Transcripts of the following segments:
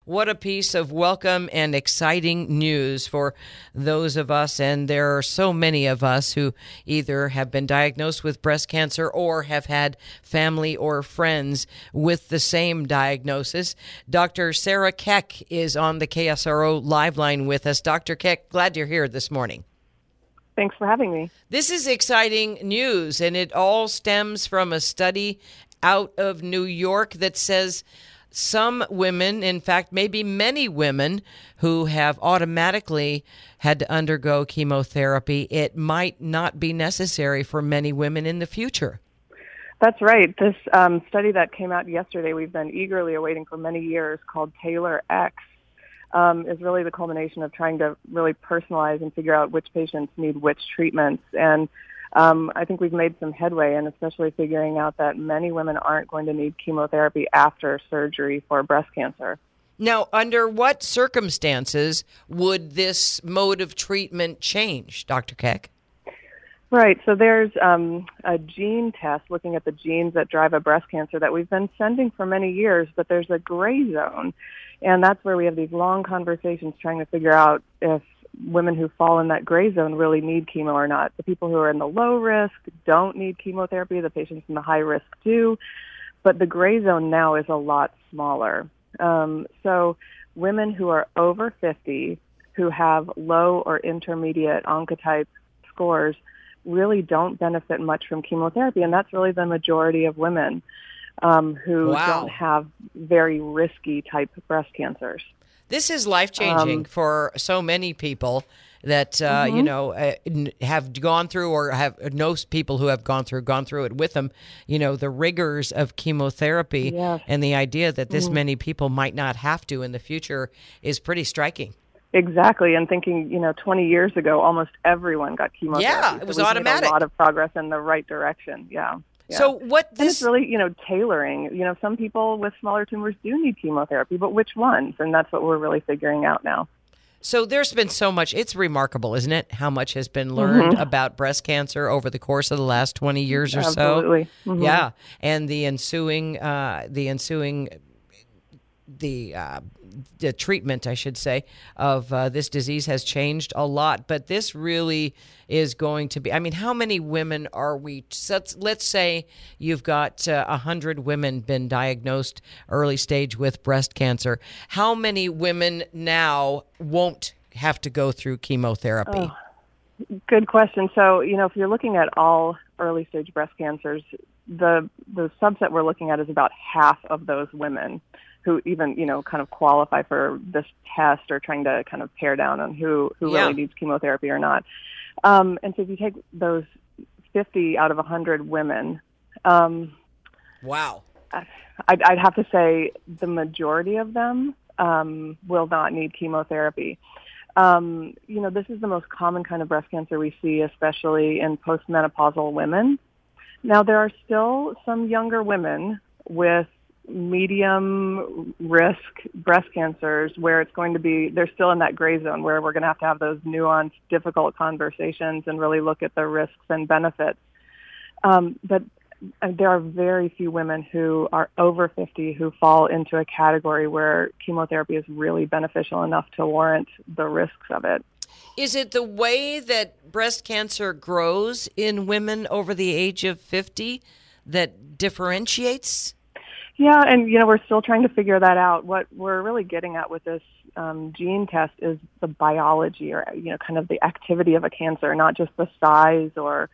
What a piece of welcome and exciting news for those of us, and there are so many of us who either have been diagnosed with breast cancer or have had family or friends with the same diagnosis. Dr. Sarah Keck is on the KSRO Live Line with us. Dr. Keck, glad you're here this morning. Thanks for having me. This is exciting news, and it all stems from a study out of New York that says some women, in fact, maybe many women who have automatically had to undergo chemotherapy, it might not be necessary for many women in the future. That's right. This study that came out yesterday, we've been eagerly awaiting for many years, called TAILOR-X, is really the culmination of trying to really personalize and figure out which patients need which treatments. And I think we've made some headway, and especially figuring out that many women aren't going to need chemotherapy after surgery for breast cancer. Now, under what circumstances would this mode of treatment change, Dr. Keck? Right. So there's a gene test looking at the genes that drive a breast cancer that we've been sending for many years, but there's a gray zone. And that's where we have these long conversations trying to figure out if women who fall in that gray zone really need chemo or not. The people who are in the low risk don't need chemotherapy. The patients in the high risk do. But the gray zone now is a lot smaller. So women who are over 50, who have low or intermediate Oncotype scores, really don't benefit much from chemotherapy. And that's really the majority of women who don't have very risky type breast cancers. This is life-changing for so many people that, have gone through or know people who have gone through it with them, the rigors of chemotherapy. Yes. And the idea that this many people might not have to in the future is pretty striking. Exactly. And thinking, 20 years ago, almost everyone got chemotherapy. Yeah, it was automatic. Made a lot of progress in the right direction. Yeah. Yeah. So and it's really, tailoring. Some people with smaller tumors do need chemotherapy, but which ones? And that's what we're really figuring out now. So there's been so much. It's remarkable, isn't it, how much has been learned about breast cancer over the course of the last 20 years or so? Absolutely. Mm-hmm. Yeah. And the treatment, I should say, of this disease has changed a lot. But this really is going to be, how many women are we? So let's say you've got 100 women been diagnosed early stage with breast cancer. How many women now won't have to go through chemotherapy? Oh, good question. So, if you're looking at all early stage breast cancers, the subset we're looking at is about half of those women who even, kind of qualify for this test or trying to kind of pare down on who really needs chemotherapy or not. And so if you take those 50 out of 100 women, wow, I'd have to say the majority of them will not need chemotherapy. This is the most common kind of breast cancer we see, especially in postmenopausal women. Now, there are still some younger women with medium risk breast cancers where it's going to be, they're still in that gray zone where we're going to have those nuanced, difficult conversations and really look at the risks and benefits. But there are very few women who are over 50 who fall into a category where chemotherapy is really beneficial enough to warrant the risks of it. Is it the way that breast cancer grows in women over the age of 50 that differentiates? Yeah, and we're still trying to figure that out. What we're really getting at with this gene test is the biology, or kind of the activity of a cancer, not just the size or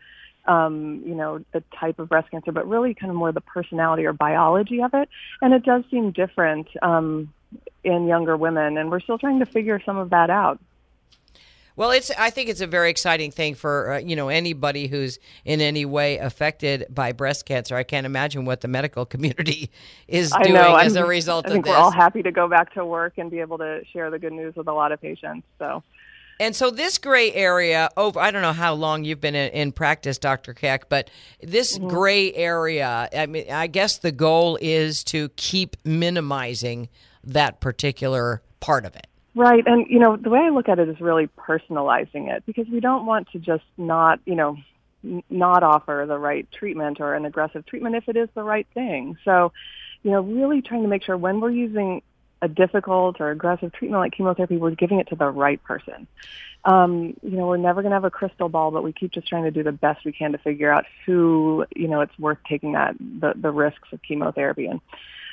the type of breast cancer, but really kind of more the personality or biology of it. And it does seem different in younger women, and we're still trying to figure some of that out. Well, I think it's a very exciting thing for anybody who's in any way affected by breast cancer. I can't imagine what the medical community is doing as a result of this. I think we're all happy to go back to work and be able to share the good news with a lot of patients. And so this gray area, I don't know how long you've been in practice, Dr. Keck, but this gray area, I guess the goal is to keep minimizing that particular part of it. Right. And, the way I look at it is really personalizing it, because we don't want to just not offer the right treatment or an aggressive treatment if it is the right thing. So, really trying to make sure when we're using a difficult or aggressive treatment like chemotherapy, we're giving it to the right person. We're never going to have a crystal ball, but we keep just trying to do the best we can to figure out who, it's worth taking the risks of chemotherapy in.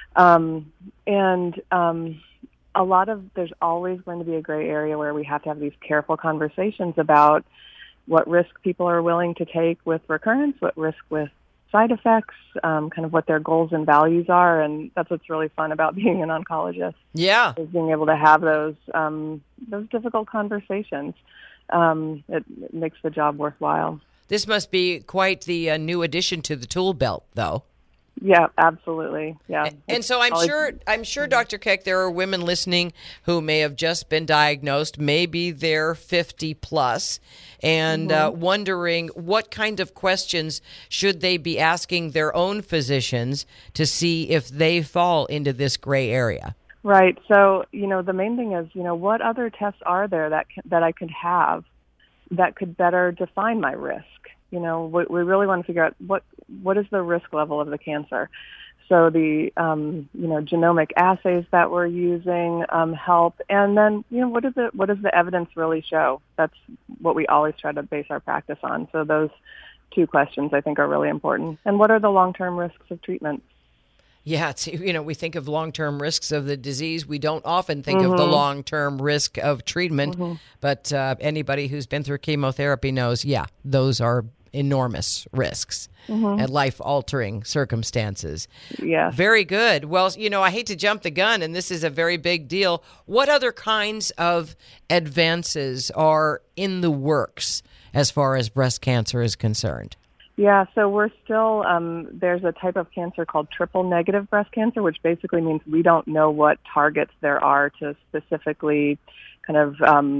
There's always going to be a gray area where we have to have these careful conversations about what risk people are willing to take with recurrence, what risk with side effects, kind of what their goals and values are, and that's what's really fun about being an oncologist. Yeah, is being able to have those difficult conversations. It makes the job worthwhile. This must be quite the new addition to the tool belt, though. Yeah, absolutely. Yeah. And so I'm sure, Dr. Keck, there are women listening who may have just been diagnosed, maybe they're 50 plus, and wondering what kind of questions should they be asking their own physicians to see if they fall into this gray area. Right. So, the main thing is, what other tests are there that I could have that could better define my risk? We really want to figure out what is the risk level of the cancer. So the genomic assays that we're using help, and then what does the evidence really show? That's what we always try to base our practice on. So those two questions I think are really important. And what are the long-term risks of treatment? Yeah, we think of long-term risks of the disease. We don't often think of the long-term risk of treatment, but anybody who's been through chemotherapy knows, those are enormous risks and life-altering circumstances. Yeah. Very good. Well, I hate to jump the gun, and this is a very big deal. What other kinds of advances are in the works as far as breast cancer is concerned? Yeah, so we're still, there's a type of cancer called triple-negative breast cancer, which basically means we don't know what targets there are to specifically kind of,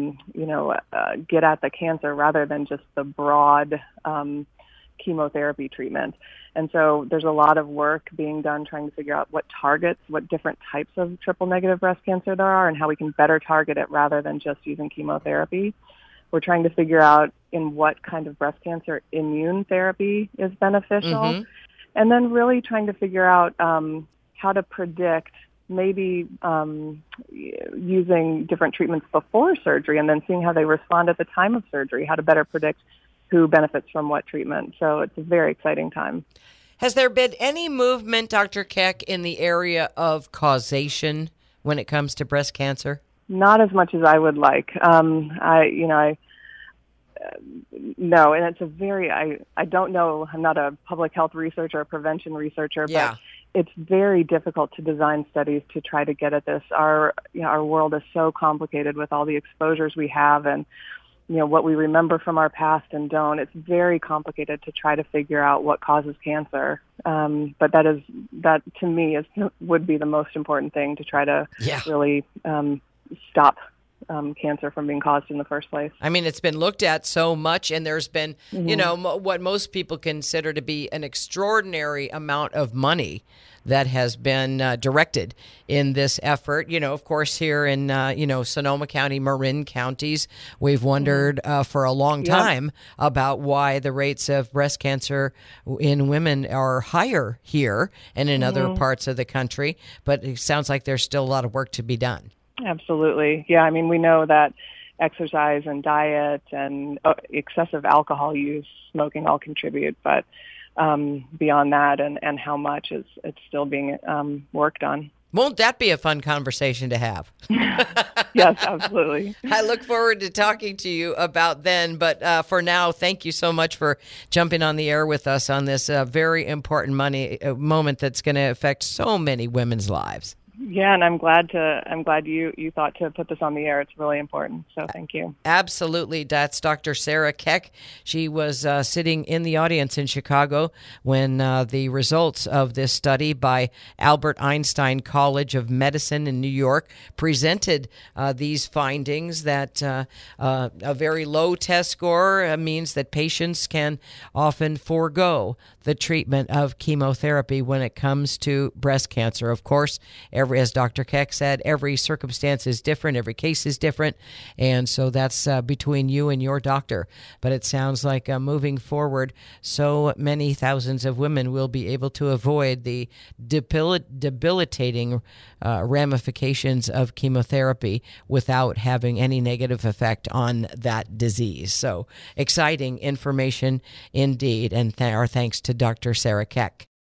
get at the cancer rather than just the broad chemotherapy treatment. And so there's a lot of work being done trying to figure out what different types of triple-negative breast cancer there are and how we can better target it rather than just using chemotherapy. We're trying to figure out in what kind of breast cancer immune therapy is beneficial, and then really trying to figure out how to predict maybe using different treatments before surgery and then seeing how they respond at the time of surgery, how to better predict who benefits from what treatment. So it's a very exciting time. Has there been any movement, Dr. Keck, in the area of causation when it comes to breast cancer? Not as much as I would like. No, and it's I don't know, I'm not a public health researcher or prevention researcher, but it's very difficult to design studies to try to get at this. Our world is so complicated with all the exposures we have and, what we remember from our past and don't. It's very complicated to try to figure out what causes cancer. But that to me would be the most important thing to try to really stop cancer from being caused in the first place. I mean, it's been looked at so much, and there's been, what most people consider to be an extraordinary amount of money that has been directed in this effort. Of course, here in, Sonoma County, Marin counties, we've wondered for a long time about why the rates of breast cancer in women are higher here and in other parts of the country. But it sounds like there's still a lot of work to be done. Absolutely. Yeah, I mean, we know that exercise and diet and excessive alcohol use, smoking all contribute, but beyond that and how much it's still being worked on. Won't that be a fun conversation to have? Yes, absolutely. I look forward to talking to you about then, but for now, thank you so much for jumping on the air with us on this very important moment that's going to affect so many women's lives. Yeah, and I'm glad you thought to put this on the air. It's really important. So thank you. Absolutely. That's Dr. Sarah Keck. She was sitting in the audience in Chicago when the results of this study by Albert Einstein College of Medicine in New York presented these findings that a very low test score means that patients can often forego the treatment of chemotherapy when it comes to breast cancer. Of course, as Dr. Keck said, every circumstance is different, every case is different, and so that's between you and your doctor. But it sounds like moving forward, so many thousands of women will be able to avoid the debilitating ramifications of chemotherapy without having any negative effect on that disease. So exciting information indeed, and our thanks to Dr. Sarah Keck.